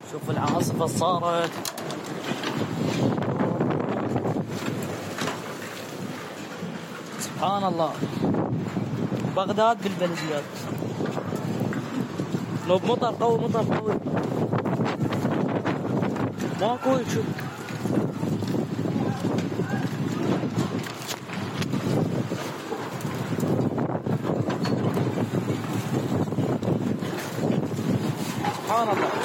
شوف العاصفة صارت. سبحان الله، بغداد بالبلديات لو بمطر قوي، مطر قوي ماكو شو. سبحان الله.